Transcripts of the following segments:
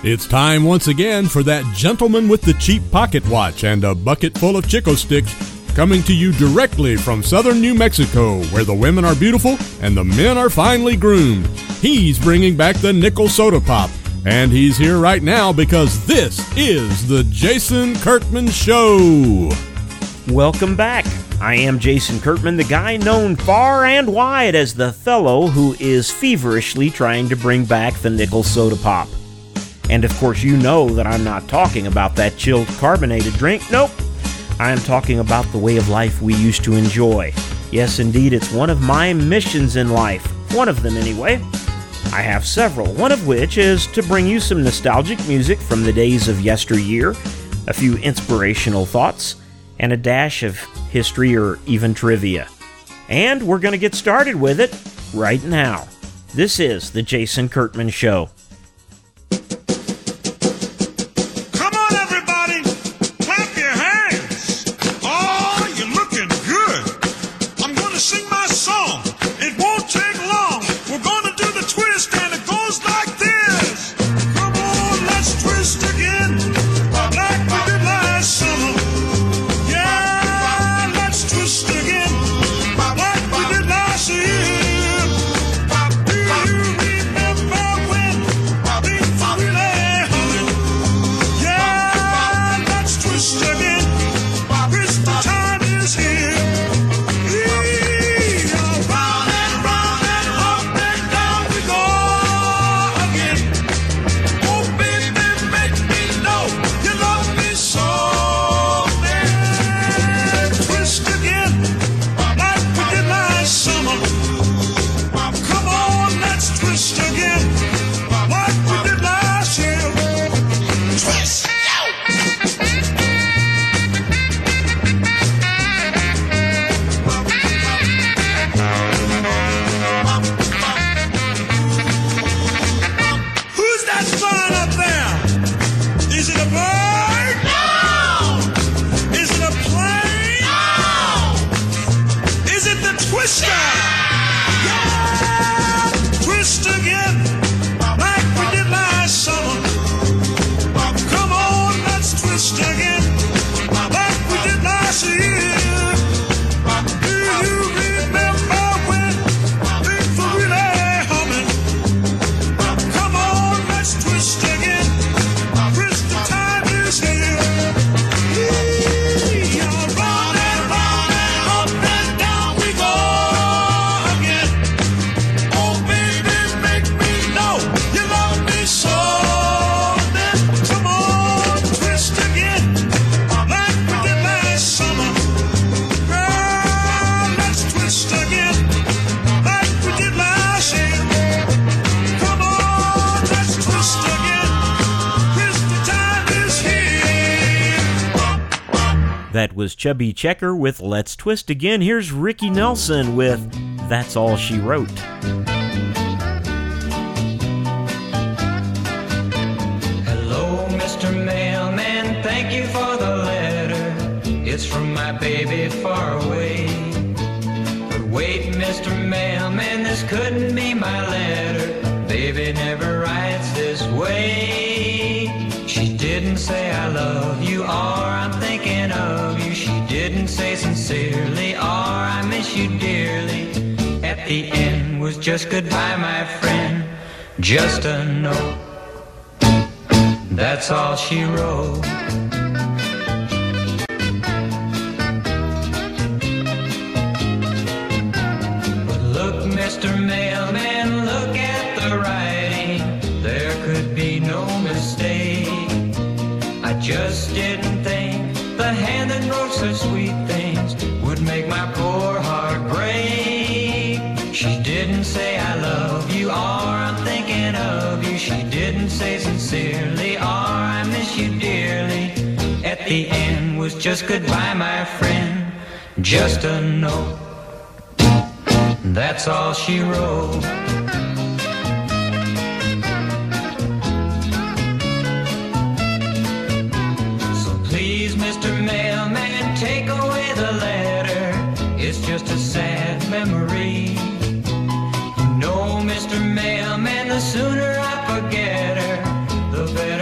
It's time once again for that gentleman with the cheap pocket watch and a bucket full of Chico sticks, coming to you directly from southern New Mexico, where the women are beautiful and the men are finely groomed. He's bringing back the nickel soda pop, and he's here right now because this is the Jason Kurtman Show. Welcome back. I am Jason Kurtman, the guy known far and wide as the fellow who is feverishly trying to bring back the nickel soda pop. And of course you know that I'm not talking about that chilled carbonated drink. Nope. I am talking about the way of life we used to enjoy. Yes, indeed, it's one of my missions in life. One of them, anyway. I have several, one of which is to bring you some nostalgic music from the days of yesteryear, a few inspirational thoughts, and a dash of history or even trivia. And we're going to get started with it right now. This is the Jason Kurtman Show. That was Chubby Checker with Let's Twist Again. Here's Ricky Nelson with That's All She Wrote. Hello, Mr. Mailman, thank you for the letter. It's from my baby far away. But wait, Mr. Mailman, this couldn't be my letter. Baby never writes this way. She didn't say I love you or I'm thinking of you. She didn't say sincerely or I miss you dearly. At the end was just goodbye, my friend, just a note. That's all she wrote. But look, Mr. Mailman, look at the writing. There could be no mistake. I just didn't think the hand that wrote such sweet things would make my poor heart break. She didn't say I love you or I'm thinking of you. She didn't say sincerely or I miss you dearly. At the end was just goodbye, my friend, just a note. That's all she wrote. Mr. Mailman, take away the letter. It's just a sad memory. You know, Mr. Mailman, the sooner I forget her, the better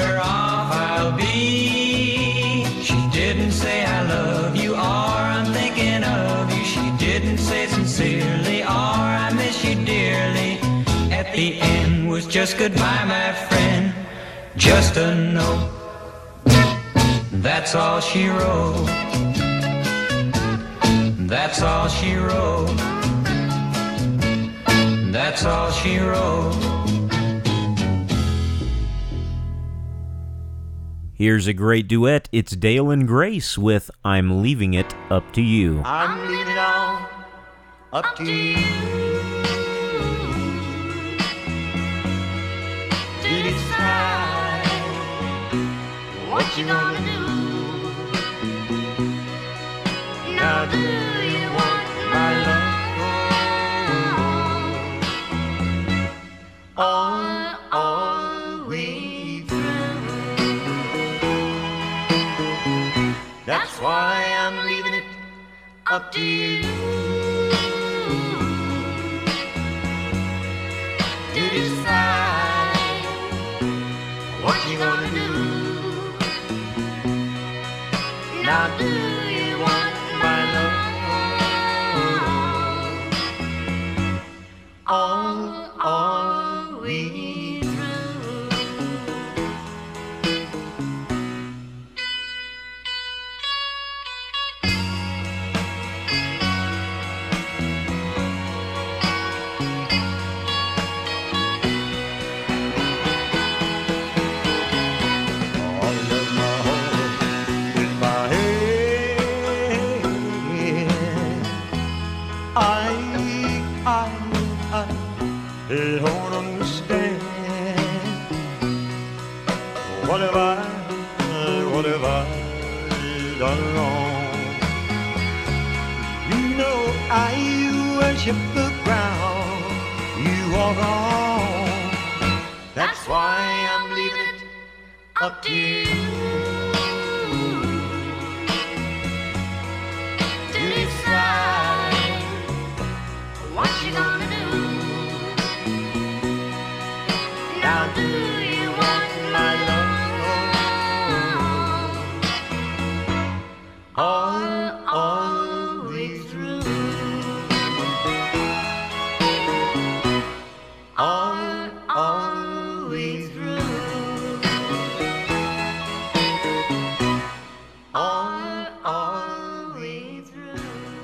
was just goodbye, my friend. Just a note, that's all she wrote. That's all she wrote. That's all she wrote. Here's a great duet. It's Dale and Grace with I'm Leaving It Up to You. I'm leaving it all up to you. To decide what you gonna do. Now do you want my love all way through? That's why I'm leaving it up to you to decide what you gonna do. Now do you want my love all way through? They don't understand. What have I done wrong? You know I worship the ground you walk on. That's why I'm leaving it up to you to decide what you gonna do. Now do you want my love all way through? All way through. All way through.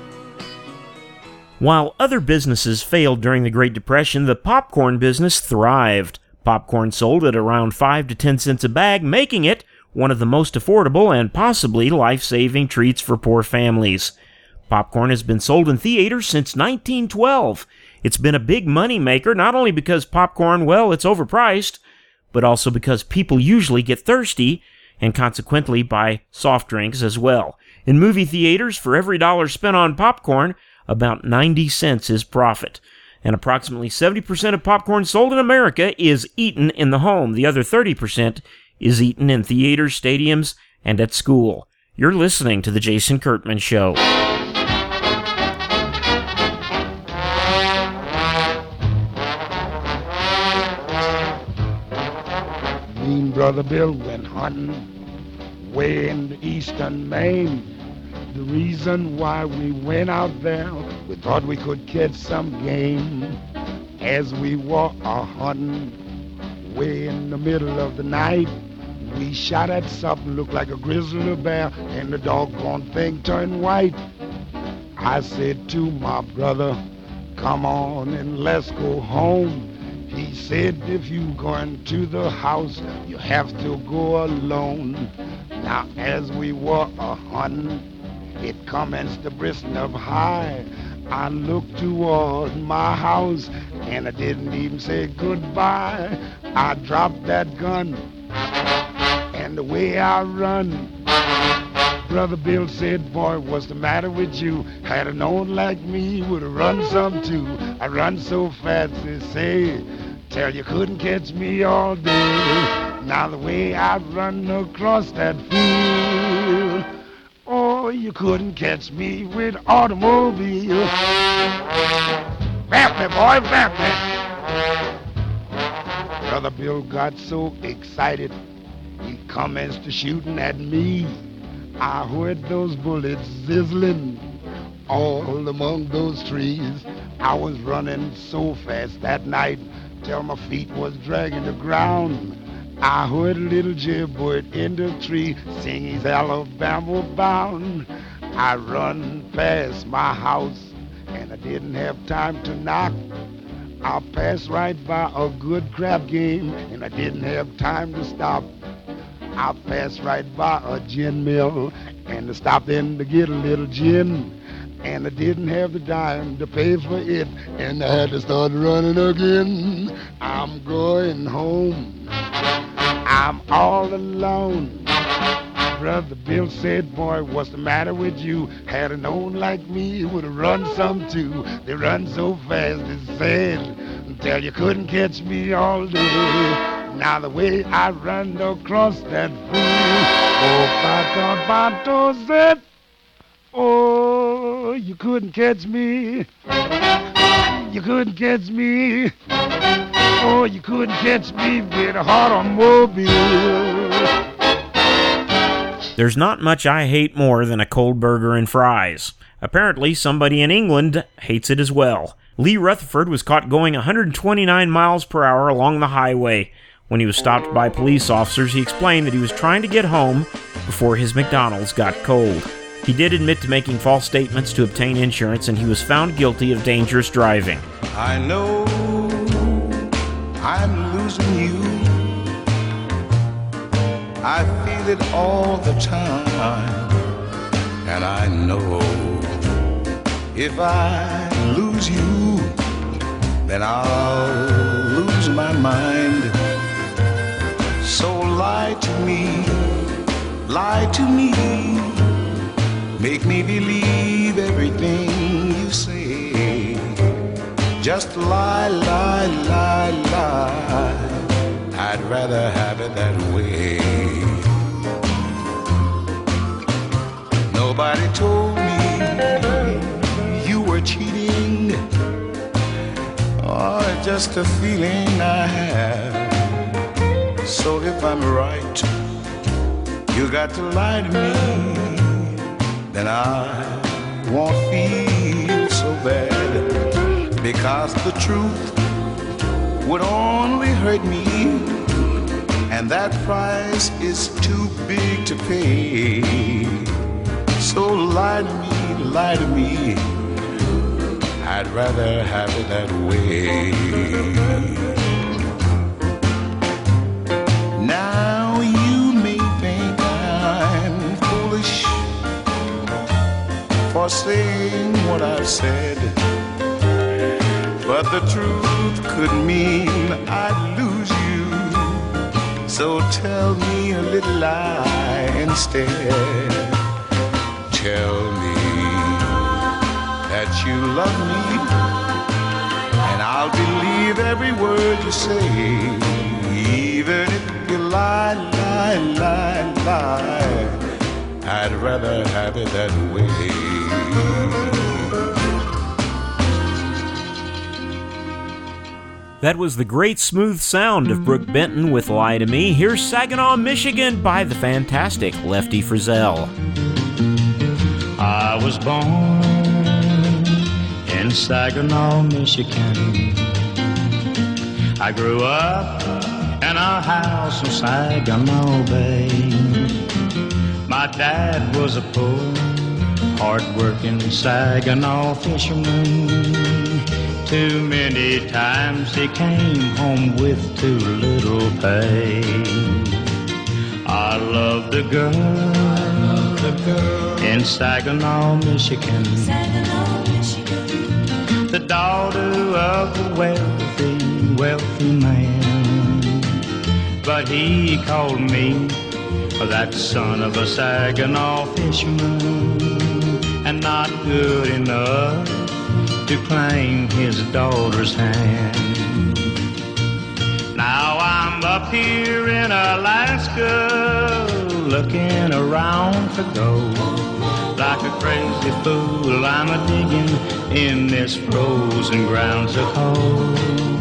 While other businesses failed during the Great Depression, the popcorn business thrived. Popcorn sold at around 5 to 10 cents a bag, making it one of the most affordable and possibly life-saving treats for poor families. Popcorn has been sold in theaters since 1912. It's been a big money maker, not only because popcorn, well, it's overpriced, but also because people usually get thirsty and consequently buy soft drinks as well. In movie theaters, for every dollar spent on popcorn, about 90 cents is profit. And approximately 70% of popcorn sold in America is eaten in the home. The other 30% is eaten in theaters, stadiums, and at school. You're listening to The Jason Kurtman Show. Mean Brother Bill went hunting way in the eastern Maine. The reason why we went out there, we thought we could catch some game. As we were hunting way in the middle of the night, we shot at something looked like a grizzly bear, and the doggone thing turned white. I said to my brother, come on and let's go home. He said, if you going to the house, you have to go alone. Now as we were hunting, it commenced to brisk up high. I looked toward my house and I didn't even say goodbye. I dropped that gun and the way I run, Brother Bill said, boy, what's the matter with you? Had a known like me, would have run some too. I run so fast, they say, tell you couldn't catch me all day. Now the way I run across that field, oh, you couldn't catch me with automobile. Vamp me, boy, vamp me. Brother Bill got so excited, he commenced to shooting at me. I heard those bullets sizzling all among those trees. I was running so fast that night till my feet was dragging the ground. I heard a little jailbird in the tree sing his Alabama bound. I run past my house and I didn't have time to knock. I passed right by a good crab game and I didn't have time to stop. I passed right by a gin mill and I stopped in to get a little gin. And I didn't have the dime to pay for it and I had to start running again. I'm going home. I'm all alone. Brother Bill said, boy, what's the matter with you? Had a known like me, would have run some too. They run so fast, it's sad, until you couldn't catch me all day. Now the way I run across that fool, Bato said, oh, you couldn't catch me. You couldn't catch me. Oh, you couldn't catch me with a automobile. There's not much I hate more than a cold burger and fries. Apparently, somebody in England hates it as well. Lee Rutherford was caught going 129 miles per hour along the highway. When he was stopped by police officers, he explained that he was trying to get home before his McDonald's got cold. He did admit to making false statements to obtain insurance, and he was found guilty of dangerous driving. I know I'm losing you. I feel it all the time. And I know if I lose you, then I'll lose my mind. So lie to me, make me believe everything you say. Just lie, lie, lie, lie. I'd rather have it that way. Nobody told me you were cheating. Oh, just a feeling I have. So if I'm right, you got to lie to me. Then I won't feel so bad, because the truth would only hurt me, and that price is too big to pay. So lie to me, I'd rather have it that way. Now you may think I'm foolish for saying what I've said, but the truth could mean I'd lose you. So tell me a little lie instead. Tell me that you love me, and I'll believe every word you say, even if you lie, lie, lie, lie. I'd rather have it that way. That was the great smooth sound of Brooke Benton with Lie to Me. Here's Saginaw, Michigan by the fantastic Lefty Frizzell. I was born in Saginaw, Michigan. I grew up in a house in Saginaw Bay. My dad was a poor, hard-working Saginaw fisherman. Too many times he came home with too little pay. I loved a girl in Saginaw, Michigan. The daughter of a wealthy man. But he called me that son of a Saginaw fisherman, and not good enough to claim his daughter's hand. Now I'm up here in Alaska, looking around for gold. Like a crazy fool, I'm a-digging in this frozen ground so cold.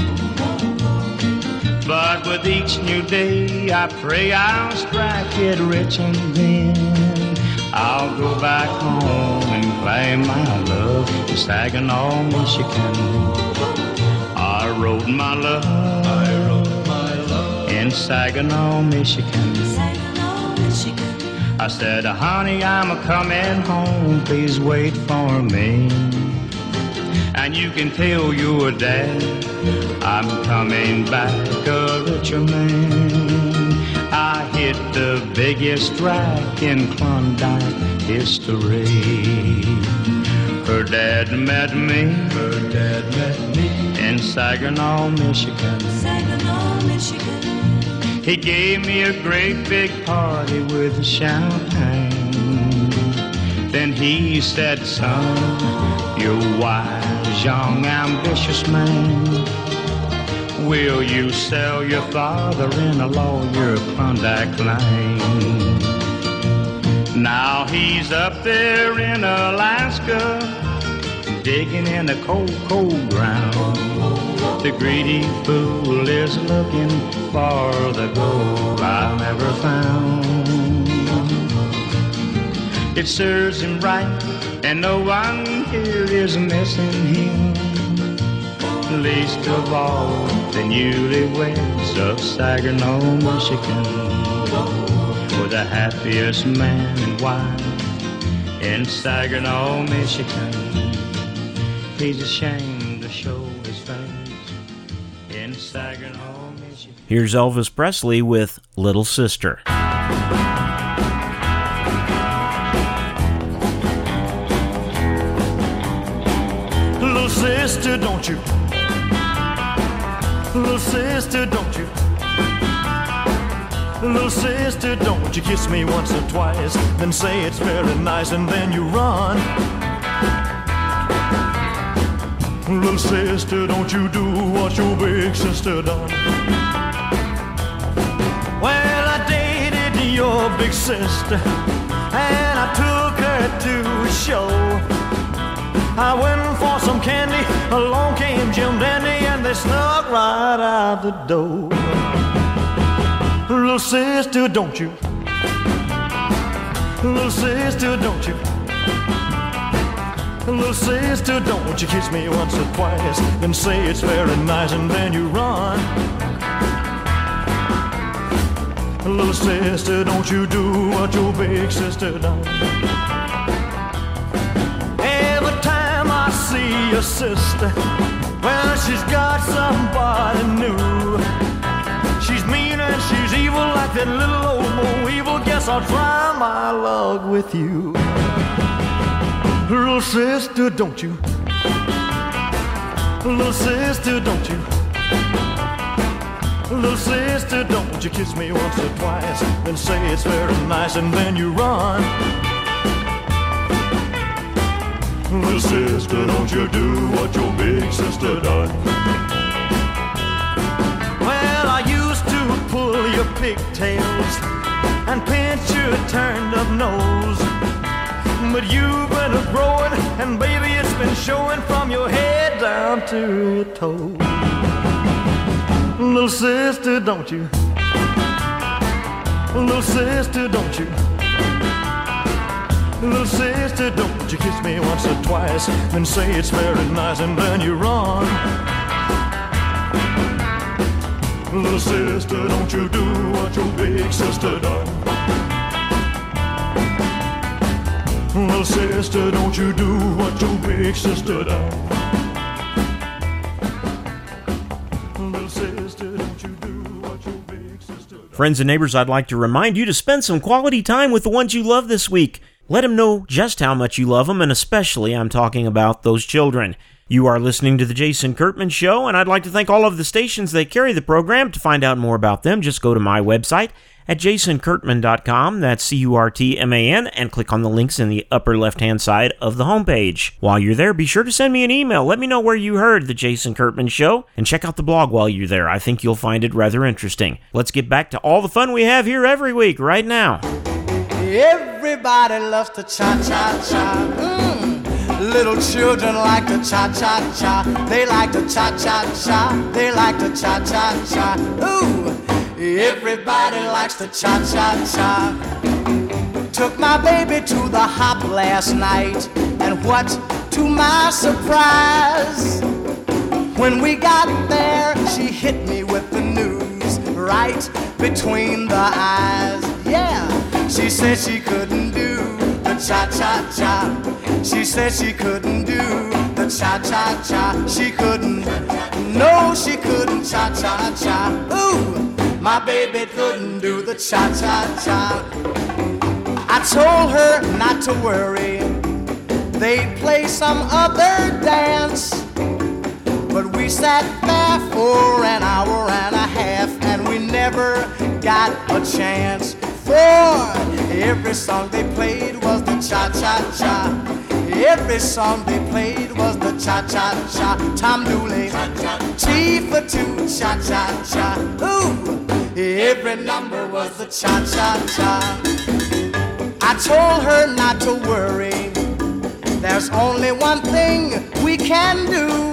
But with each new day, I pray I'll strike it rich, and then I'll go back home and claim my love in Saginaw, Michigan. I wrote my love in Saginaw, Michigan. I said, honey, I'm a-coming home, please wait for me. And you can tell your dad I'm coming back a richer man. I hit the biggest track in Klondike history. Her dad met me in Saginaw, Michigan. He gave me a great big party with champagne. Then he said, son, you're a wise, young, ambitious man. Will you sell your father-in-law your Klondike claim? Now he's up there in Alaska, digging in the cold, cold ground. The greedy fool is looking for the gold I never found. It serves him right, and no one here is missing him, least of all the newlyweds of Saginaw, Michigan. For the happiest man and wife in Saginaw, Michigan. He's ashamed to show his face in Saginaw, Michigan. Here's Elvis Presley with Little Sister. Little sister, don't you? Little sister, don't you? Little sister, don't you kiss me once or twice, then say it's very nice, and then you run. Little sister, don't you do what your big sister done. Well, I dated your big sister, and I took her to a show. I went for some candy, along came Jim Dandy, and they snuck right out the door. Little sister, don't you? Little sister, don't you? Little sister, don't you kiss me once or twice, then say it's very nice, and then you run. Little sister, don't you do what your big sister done. Every time I see your sister, well, she's got somebody new. She's mean and she's evil like that little old Mo Evil. Guess I'll try my luck with you. Little sister, don't you? Little sister, don't you? Little sister, don't you kiss me once or twice, then say it's very nice, and then you run. Little sister, don't you do what your big sister done. Well, I used to pull your pigtails and pinch your turned up nose, but you've been a-growing, and baby, it's been showing from your head down to your toes. Little sister, don't you? Little sister, don't you? Little sister, don't you kiss me once or twice, then say it's very nice, and then you run. Little sister, don't you do what your big sister done. Little sister, don't you do what your big sister done. Little sister, don't you do what your big sister done. Friends and neighbors, I'd like to remind you to spend some quality time with the ones you love this week. Let them know just how much you love them, and especially I'm talking about those children. You are listening to The Jason Kurtman Show, and I'd like to thank all of the stations that carry the program. To find out more about them, just go to my website at jasonkurtman.com, that's Curtman, and click on the links in the upper left-hand side of the homepage. While you're there, be sure to send me an email. Let me know where you heard The Jason Kurtman Show, and check out the blog while you're there. I think you'll find it rather interesting. Let's get back to all the fun we have here every week right now. Everybody loves to cha-cha-cha. Little children like to cha-cha-cha. They like to cha-cha-cha. They like to cha-cha-cha. Ooh, everybody likes to cha-cha-cha. Took my baby to the hop last night, and what to my surprise, When we got there, she hit me with the news right between the eyes. Yeah, she said she couldn't do the cha-cha-cha. She said she couldn't do the cha-cha-cha. She couldn't, no, she couldn't cha-cha-cha. Ooh, my baby couldn't do the cha-cha-cha. I told her not to worry, they'd play some other dance. But we sat there for an hour and a half, and we never got a chance. For every song they played was the cha-cha-cha. Every song they played was the cha-cha-cha. Tom Dooley, T for two, cha-cha-cha. Ooh, every number was the cha-cha-cha. I told her not to worry, there's only one thing we can do.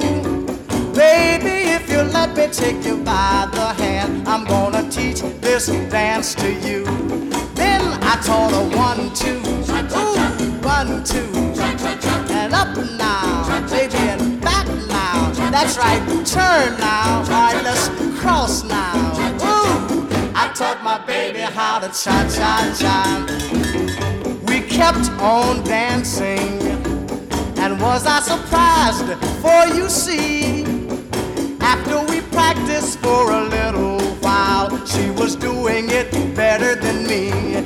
Baby, if you let me take you by the hand, I'm gonna teach this dance to you. Then I taught her 1, 2, ooh, 1, 2, and up now, baby, and back now. That's right, turn now, all right, let's cross now. Ooh, I taught my baby how to cha-cha-cha. We kept on dancing, and was I surprised, for you see, after we practiced for a little while, she was doing it better than me.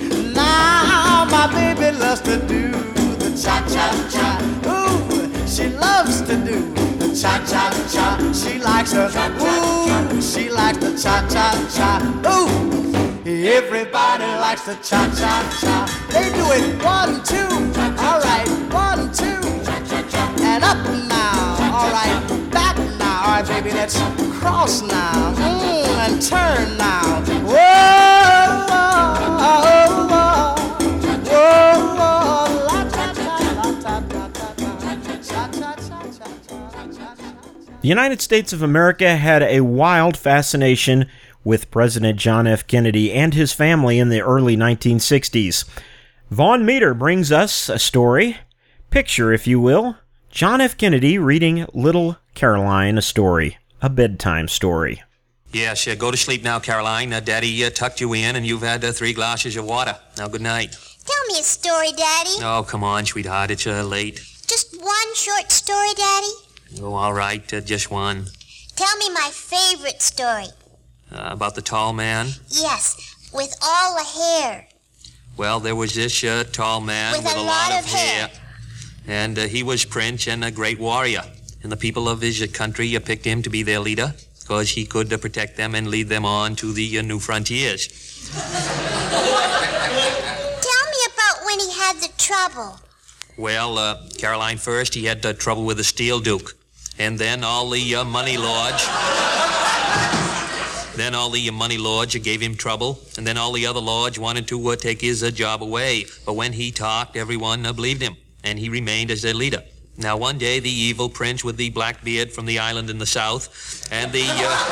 Now my baby loves to do the cha-cha-cha. Ooh, she loves to do the cha-cha-cha. She likes her, ooh, she likes the cha-cha-cha. Ooh, everybody likes the cha-cha-cha. They do it 1, 2, all right, 1, 2, and up now, all right, back now. All right, baby, let's cross now, and turn now. Whoa, whoa, whoa, whoa, la ta ta la ta ta ta cha cha cha cha cha. The United States of America had a wild fascination with President John F. Kennedy and his family in the early 1960s. Vaughn Meter brings us a story. Picture, if you will, John F. Kennedy reading Little Caroline a story, a bedtime story. Yes, go to sleep now, Caroline. Daddy tucked you in, and you've had 3 glasses of water. Now, good night. Tell me a story, Daddy. Oh, come on, sweetheart. It's late. Just one short story, Daddy? Oh, all right, just one. Tell me my favorite story. About the tall man? Yes, with all the hair. Well, there was this tall man with a lot of hair. And he was prince and a great warrior. And the people of his country picked him to be their leader because he could protect them and lead them on to the new frontiers. Tell me about when he had the trouble. Well, Caroline, first he had trouble with the Steel Duke. And then all the money lords... Then all the money lords gave him trouble, and then all the other lords wanted to take his job away. But when he talked, everyone believed him, and he remained as their leader. Now, one day, the evil prince with the black beard from the island in the south, and the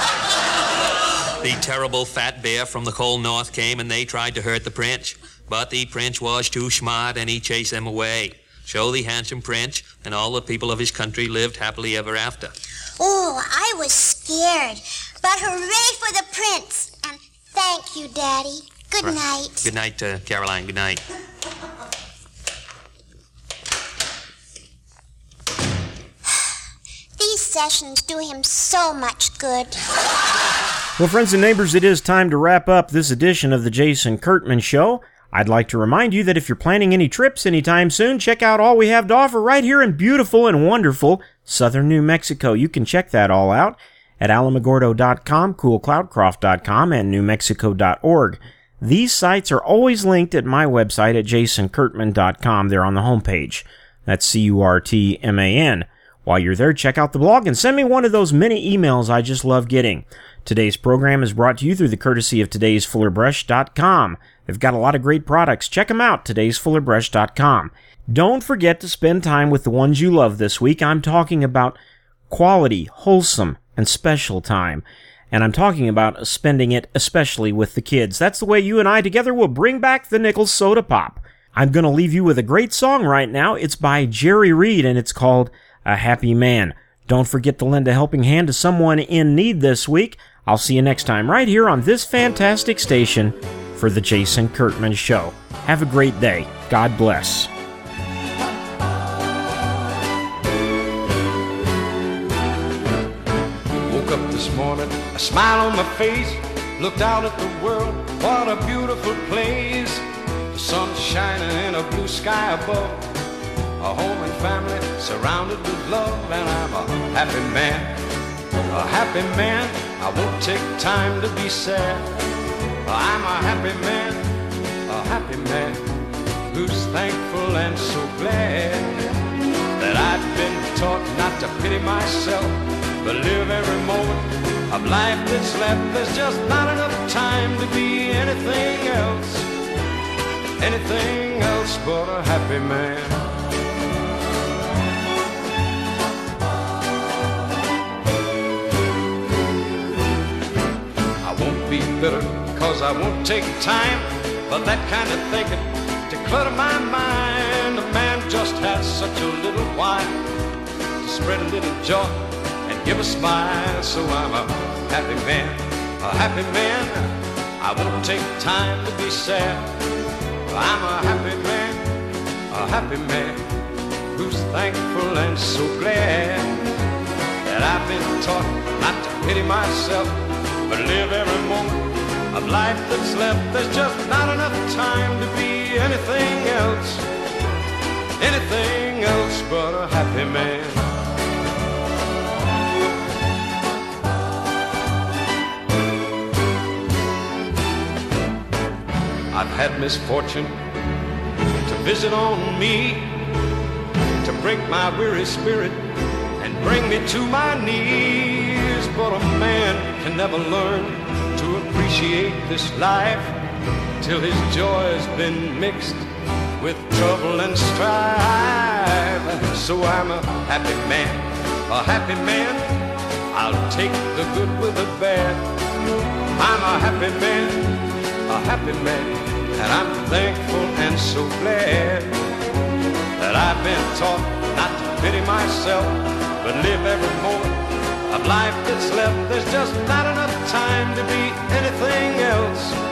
terrible fat bear from the cold north came, and they tried to hurt the prince. But the prince was too smart, and he chased them away. So the handsome prince and all the people of his country lived happily ever after. Oh, I was scared. But hooray for the prince. And thank you, Daddy. Good night. Good night, Caroline. Good night. These sessions do him so much good. Well, friends and neighbors, it is time to wrap up this edition of the Jason Kurtman Show. I'd like to remind you that if you're planning any trips anytime soon, check out all we have to offer right here in beautiful and wonderful southern New Mexico. You can check that all out at alamogordo.com, coolcloudcroft.com, and newmexico.org. These sites are always linked at my website at jasonkurtman.com. They're on the homepage. That's CURTMAN. While you're there, check out the blog and send me one of those many emails I just love getting. Today's program is brought to you through the courtesy of todaysfullerbrush.com. They've got a lot of great products. Check them out, todaysfullerbrush.com. Don't forget to spend time with the ones you love this week. I'm talking about quality, wholesome, and special time. And I'm talking about spending it especially with the kids. That's the way you and I together will bring back the Nichols Soda Pop. I'm going to leave you with a great song right now. It's by Jerry Reed, and it's called A Happy Man. Don't forget to lend a helping hand to someone in need this week. I'll see you next time right here on this fantastic station for The Jason Kurtman Show. Have a great day. God bless. Woke up this morning, a smile on my face, looked out at the world, what a beautiful place. The sun's shining and a blue sky above, a home and family surrounded with love, and I'm a happy man, a happy man. I won't take time to be sad. I'm a happy man who's thankful and so glad that I've been taught not to pity myself, but live every moment of life that's left. There's just not enough time to be anything else but a happy man. I won't be bitter, cause I won't take time for that kind of thinking to clutter my mind. A man just has such a little while to spread a little joy and give a smile. So I'm a happy man, a happy man. I won't take time to be sad. I'm a happy man who's thankful and so glad that I've been taught not to pity myself, but live every moment of life that's left. There's just not enough time to be anything else but a happy man. I've had misfortune to visit on me, to break my weary spirit and bring me to my knees. But a man can never learn to appreciate this life till his joy's been mixed with trouble and strife. So I'm a happy man, a happy man. I'll take the good with the bad. I'm a happy man, and I'm thankful and so glad that I've been taught not to pity myself, but live every moment of life that's left. There's just not enough time to be anything else